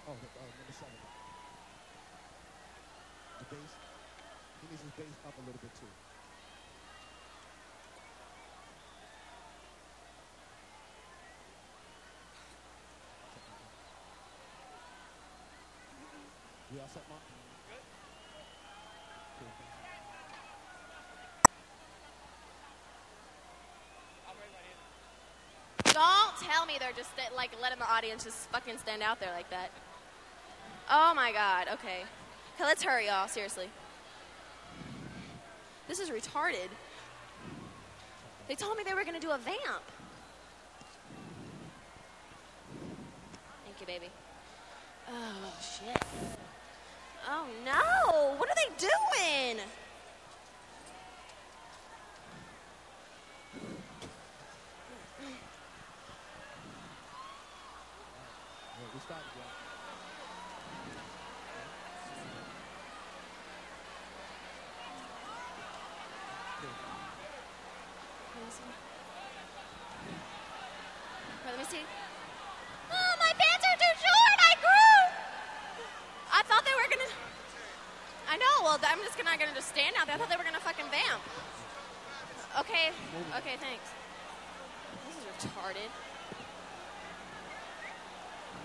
Oh, number 7. The bass. He needs his bass up a little bit, too. We all set, Mark? Good. Cool. Don't tell me they're just like letting the audience just fucking stand out there like that. Oh my god, okay. Okay, let's hurry, y'all, seriously. This is retarded. They told me they were gonna do a vamp. Thank you, baby. Oh, shit. Oh no! What are they doing? We started, y'all. Let me see. Oh, my pants are too short! I grew! I thought they were gonna... I know, well, I'm just not gonna just stand out there. I thought they were gonna fucking vamp. Okay, thanks. This is retarded.